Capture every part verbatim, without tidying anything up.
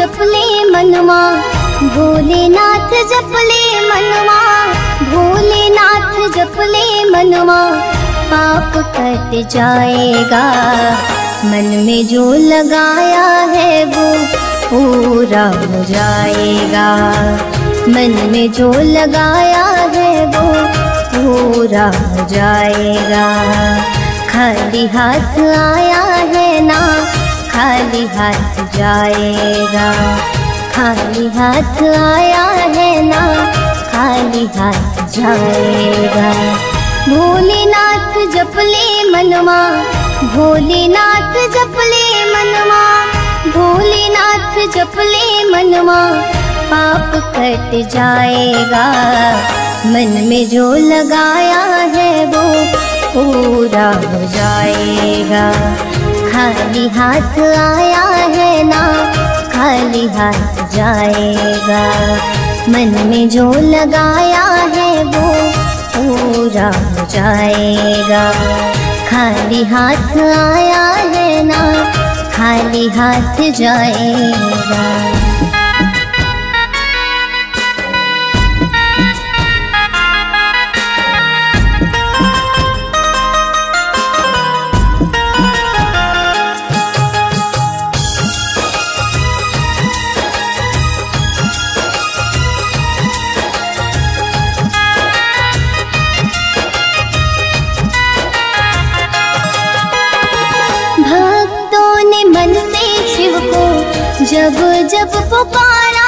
जपले मनवा, भोलेनाथ जपले मनवा, भोलेनाथ जपले मनवा, पाप कट जाएगा। मन में जो लगाया है वो पूरा हो जाएगा। मन में जो लगाया है वो पूरा हो जाएगा। खाली हाथ आया है ना, खाली हाथ जाएगा। खाली हाथ आया है ना, खाली हाथ जाएगा। भोलेनाथ जपले मनवा, भोलेनाथ जपले मनवा, भोलेनाथ जपले मनवा, पाप कट जाएगा। मन में जो लगाया है वो पूरा हो जाएगा। खाली हाथ आया है ना, खाली हाथ जाएगा। मन में जो लगाया है वो पूरा हो जाएगा। खाली हाथ आया है ना, खाली हाथ जाएगा। जब जब पुकारा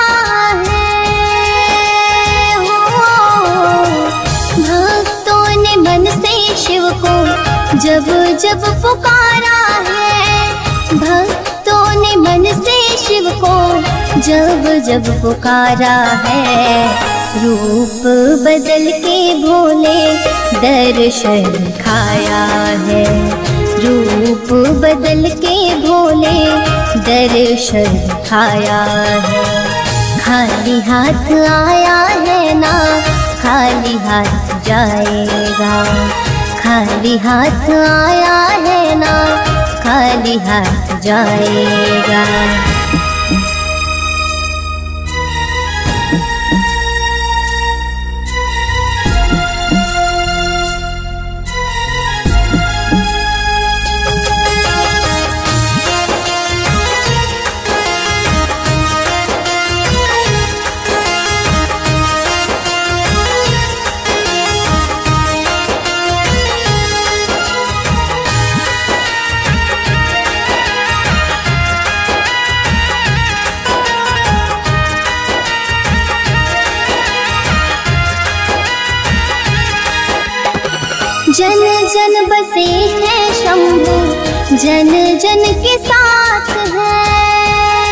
है हो, भक्तों ने मन से शिव को जब जब पुकारा है। भक्तों ने मन से शिव को जब जब पुकारा है। रूप बदल के भोले दर्शन खाया है। रूप बदल के भोले दर्शन खाया है। खाली हाथ आया है ना, खाली हाथ जाएगा। खाली हाथ आया है ना, खाली हाथ जाएगा। जन जन बसे हैं शंभु, जन जन के साथ है।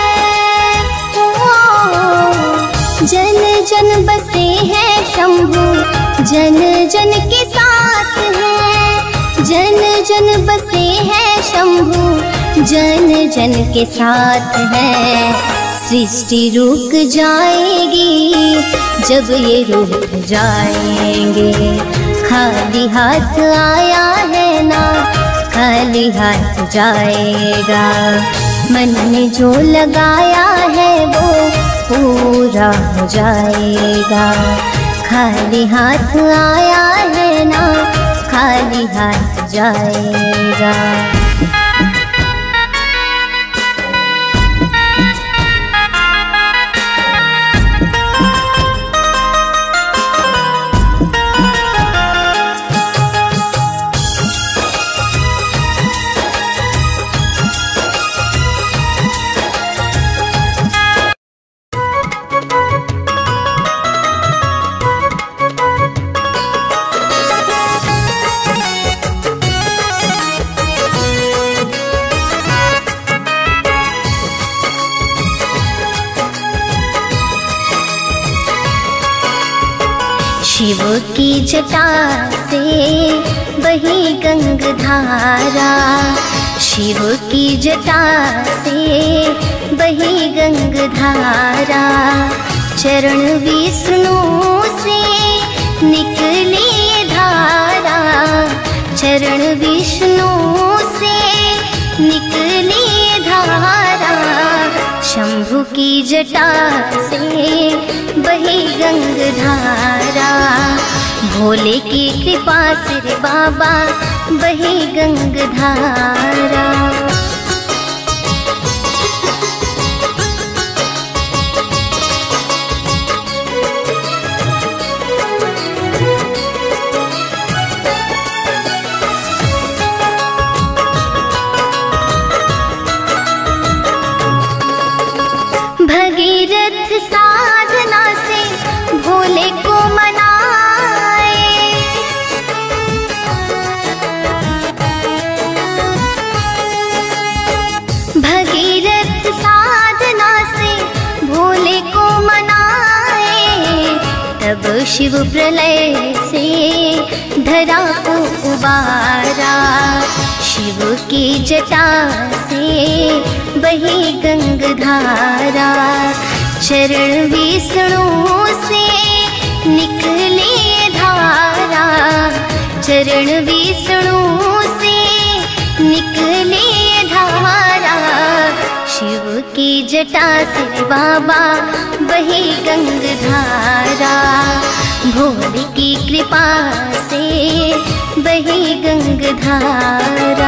जन जन बसे हैं शंभु, जन जन के साथ है। जन जन बसे हैं शंभु, जन जन के साथ है। सृष्टि रुक जाएगी जब ये रुक जाएंगे। खाली हाथ आया है ना, खाली हाथ जाएगा। मन में जो लगाया है वो पूरा हो जाएगा। खाली हाथ आया है ना, खाली हाथ जाएगा। शिव की जटा से बही गंगधारा। शिव की जटा से बही गंगधारा। चरण विष्णु से निकली धारा। चरण विष्णु से निकली धारा। शंभु की जटा से बही गंगधारा, भोले की कृपा से रे बाबा बही गंगधारा। भगीरथ साधना से भोले को मनाए, भगीरथ साधना से भोले को मनाए, तब शिव प्रलय से धरा को उबारा। शिव की जटा से बही गंगधारा, चरण विष्णु से निकले धारा, चरण विष्णु से निकले धारा। शिव की जटा से बाबा बही गंगधारा, भोले की कृपा से बही गंगधारा।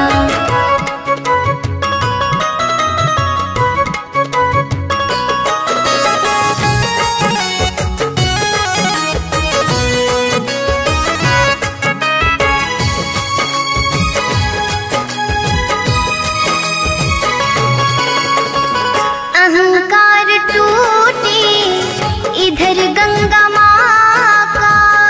अहंकार टूटे इधर गंगा माँ का,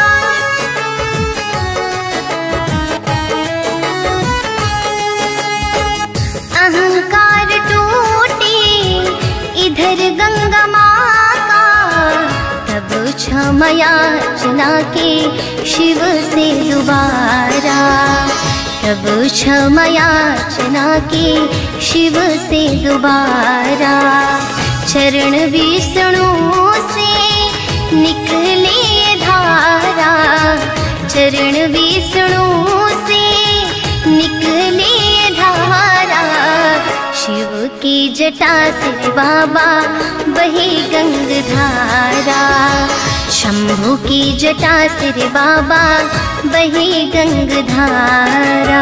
अहंकार टूटे इधर गंगा माँ का, तब क्षमा याचना के शिव से दोबारा, तब क्षमा याचना के शिव से दोबारा। चरण विष्णु से निकले धारा, चरण विष्णु से निकले धारा। शिव की जटा से बाबा बही गंगधारा, शंभु की जटा से रे बाबा बही गंगधारा।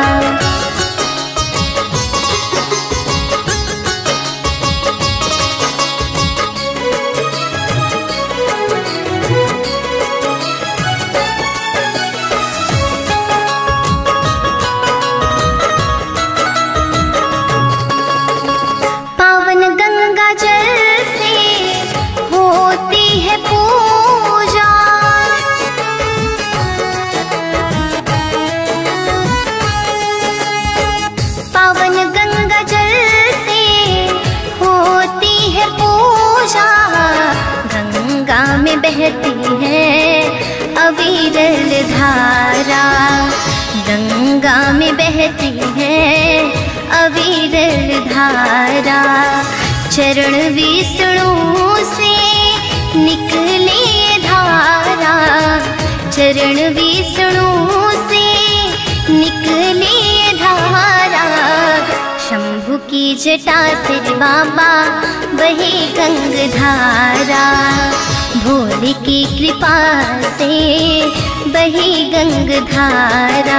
पावन गंगा जल से होती है पूजा, पावन गंगा जल से होती है पूजा। गंगा में बहती है अविरल धारा, गंगा में बहती है अविरल धारा। चरण विष्णु से निकले धारा, चरण विष्णु से निकले धारा। शंभु की जटा से बाबा बही गंगधारा, भोले की कृपा से बही गंगधारा।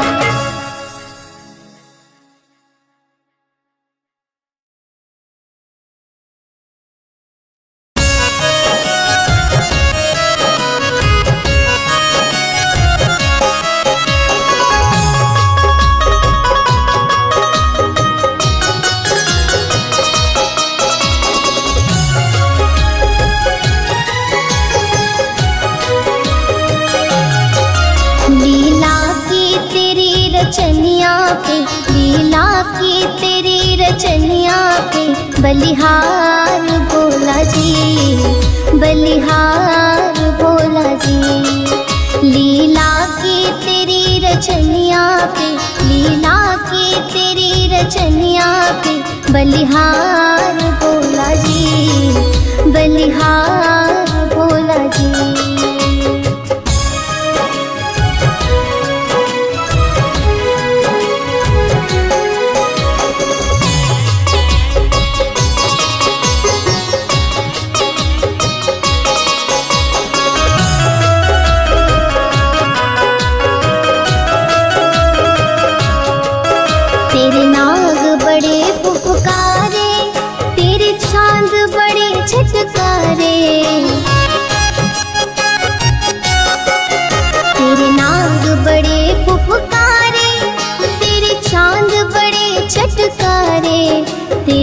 रचनिया पे, लीला की तेरी रचनिया पे बलिहार भोला जी, बलिहार भोला जी। लीला की तेरी रचनिया पे, लीला की तेरी रचनिया पे बलिहार भोला जी, बलिहार भोला जी।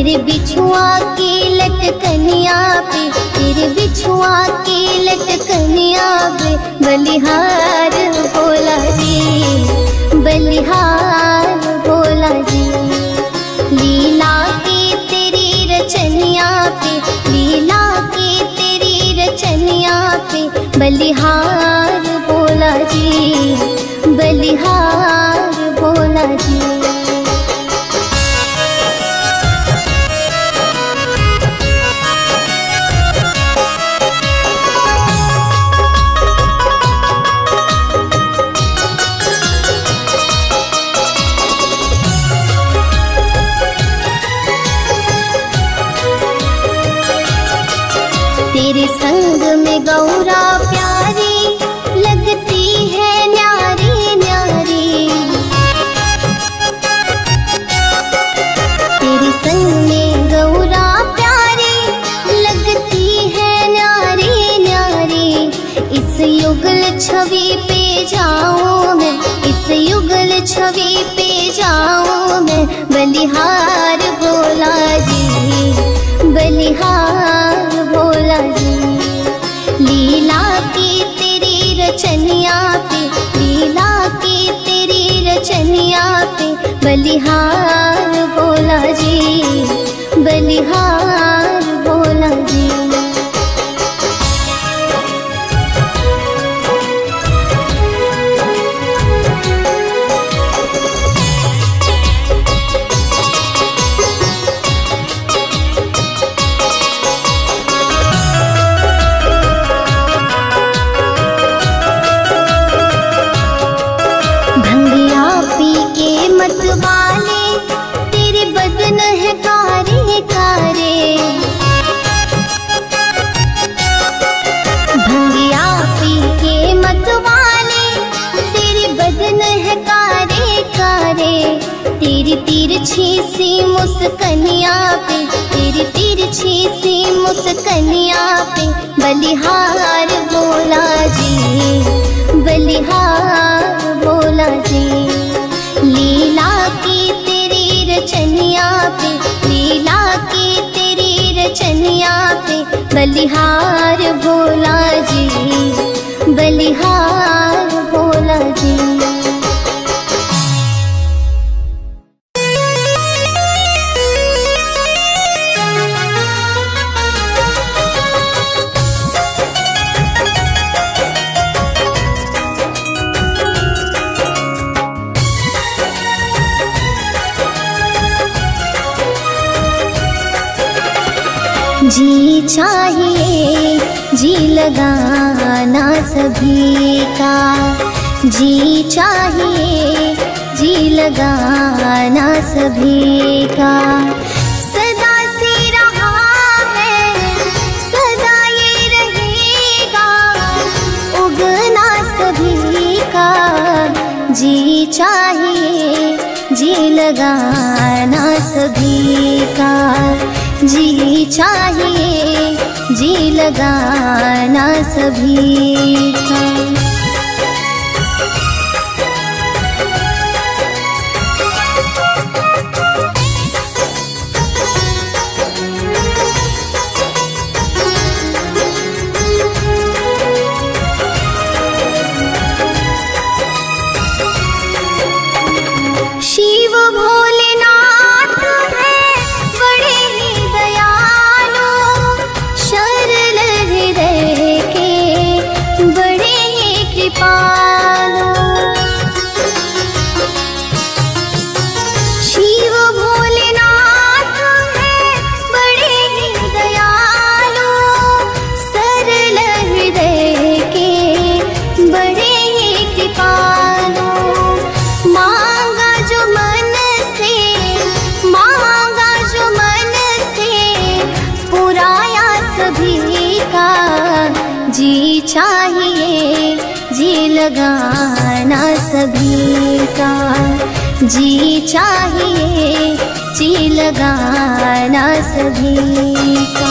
तेरे बिछुआ की लटकनिया पे, तेरे बिछुआ की लटकनिया पे बलिहार भोला जी, बलिहार भोला जी। लीला की तेरी रचनिया पे, लीला की तेरी रचनिया पे बलिहार भोला जी, बलिहार भोला जी। तेरे संग में गौरा प्यारी लगती है न्यारी न्यारी, तेरे संग में गौरा प्यारी लगती है न्यारी न्यारी। इस युगल छवि पे जाऊं मैं, इस युगल छवि पे जाऊं मैं बलिहार भोला जी, बलिहार भोला जी। लीला की तेरी रचनिया पे, लीला की तेरी रचनिया पे बलिहार भोला जी, बलिहार भोला जी। वाले तेरे बदन है कारे कारे, भंगिया पी के मत वाले तेरे बदन है कारे कारे। तेरी तिरछी सी मुस्कनिया पे, तेरी तिरछी सी मुस्कनिया पे बलिहार भोला जी, बलिहार भोला जी। लीला की तेरी रचनिया पे, लीला की तेरी रचनिया पे बलिहार भोला जी, बलिहार भोला जी। जी चाहिए जी लगाना सभी का, जी चाहिए जी लगाना सभी का। सदा से रहा है सदा ये रहेगा उगना सभी का। जी चाहिए जी लगाना सभी का, जी चाहिए जी लगाना सभी का। शिव भोलेनाथ है बड़े ही दयालु, सरल हृदय के बड़े ही कृपालु। शिव भोलेनाथ है बड़े ही दयालु, सरल हृदय के बड़े ही कृपालु। मांगा जो मन से, मांगा जो मन से पुराया सभी का। जी चाहिए जी लगाना सभी का, जी चाहिए जी लगाना सभी का।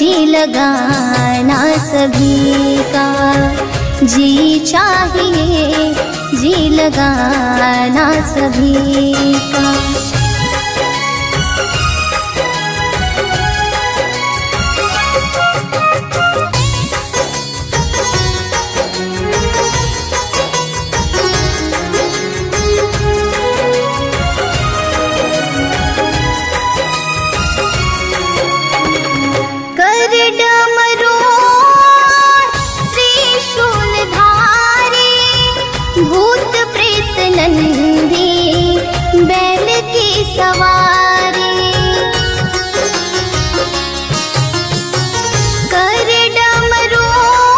जी लगाना सभी का, जी चाहिए जी लगाना सभी का। भूत प्रेत नंदी बैल की सवारी, कर डमरू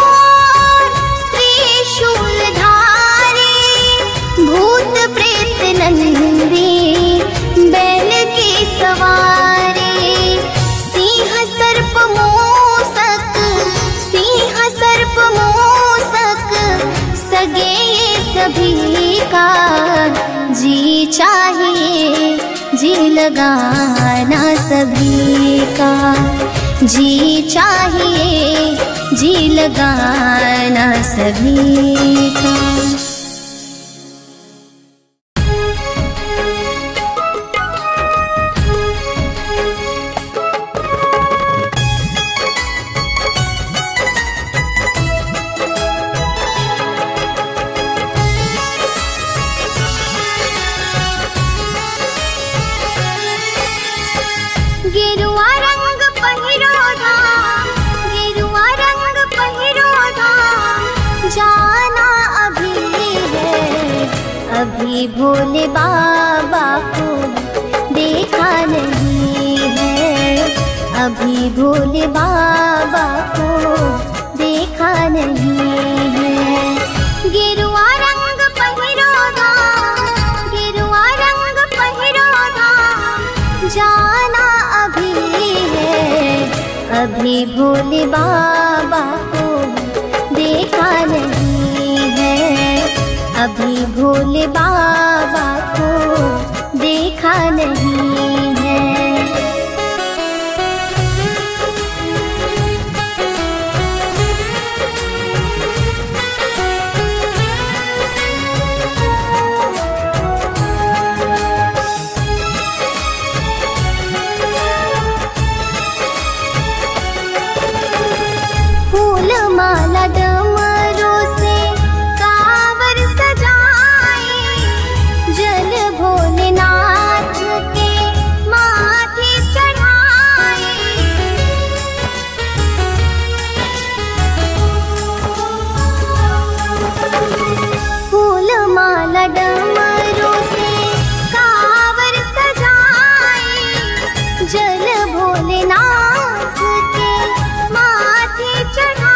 त्रिशूल धारी। भूत प्रेत नंदी बैल की सवारी, सिंह सर्प मूसक सिंह सर्प मूसक सगे सभी का, जी चाहिए जी लगाना सभी का, जी चाहिए जी लगाना सभी का। गेरुआ रंग पहिरो धाम, गेरुआ रंग पहिरो धाम, जाना अभी है अभी भोले बाबा को देखा नहीं है, अभी भोले बाबा को देखा नहीं है। गेरुआ रंग पहिरो धाम, गेरुआ रंग पहिरो धाम, जाना अभी भोले बाबा को देखा नहीं है, अभी भोले बाबा को देखा नहीं है। माला डमरू से कांवर सजाए, जल भोलेनाथ के माथे चढ़ाए। फूल माला डमरू से कांवर सजाए, जल भोलेनाथ के माथे चढ़ाए।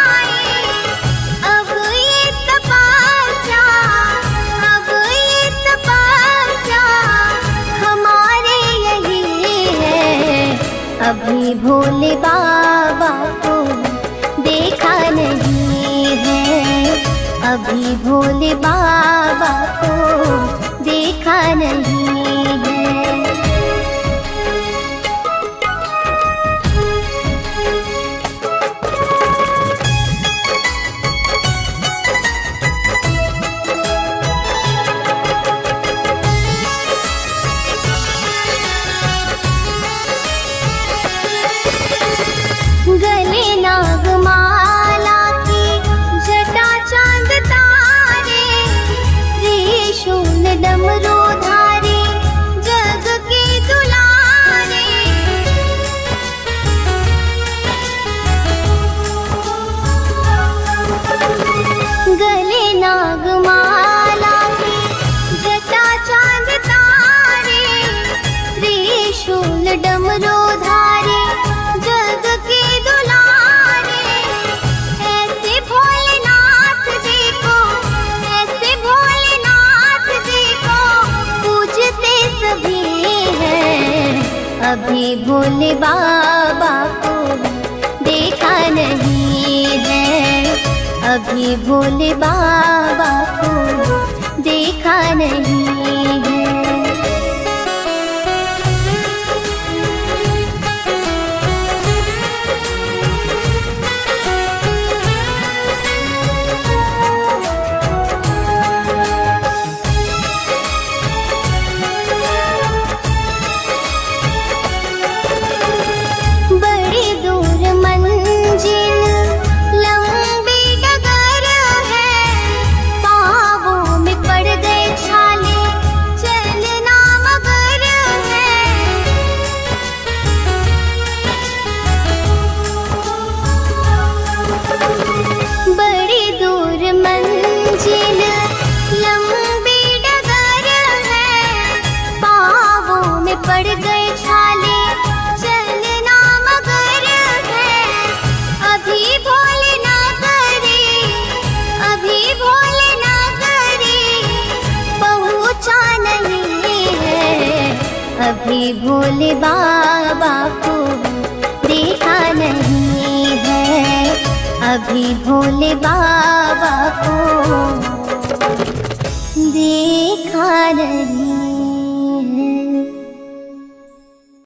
अभी भोले बाबा को देखा नहीं है, अभी भोले बाबा को देखा नहीं है। गले नागमाला की जटा चांद तारे, त्रिशूल डमरू धारे जग के दुलारे। गले नागमाला की जटा चांद तारे, त्रिशूल डमरू धारे जग के दुलारे। ऐसे भोलेनाथ जी को, ऐसे भोलेनाथ जी को पूजते सभी हैं, अभी भोले बाबा को देखा नहीं है, अभी भोले बाबा को देखा नहीं है। भोले बाबा को देखा नहीं है, अभी भोले बाबा को देखा नहीं।